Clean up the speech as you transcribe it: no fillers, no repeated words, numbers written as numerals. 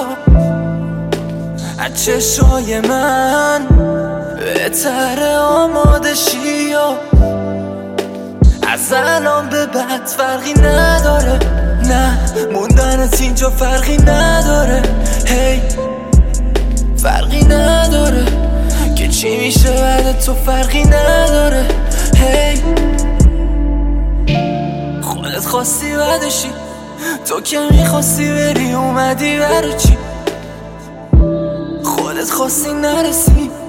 از چشای من بهتره آماده شی از الان به بعد فرقی نداره، نه موندنت اینجا فرقی نداره، هی فرقی نداره که چی میشه بعد تو فرقی نداره، هی خودت خواستی بعدشی، تو که میخواستی بری اومدی برای چی؟ خودت خواستی نرسی